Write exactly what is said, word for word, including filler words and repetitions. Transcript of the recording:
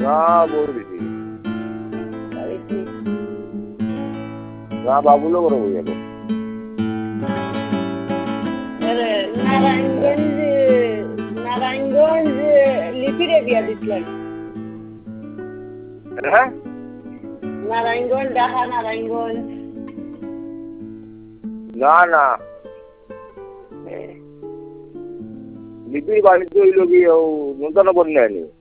না বই দিছি না বাবুলো বড় বই যাবো নারায়ণগঞ্জ নারায়ণগঞ্জ লিপিরে বিয়া দিছিলেন হ্যাঁ নারায়ণগঞ্জ ঢাকা নারায়ণগঞ্জ না না লিপির বাড়িতে হইল কি নূতন বন্যায়নি